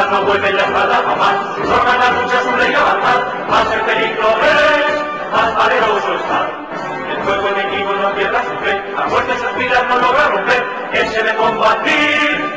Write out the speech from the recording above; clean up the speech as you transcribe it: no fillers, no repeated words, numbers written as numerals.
no vuelve la espalda jamás. Forman la lucha su rey avanzar, más el peligro es, más valeroso está. El fuego enemigo no pierda su fe, la muerte suspira no logra romper, él se ve combatir.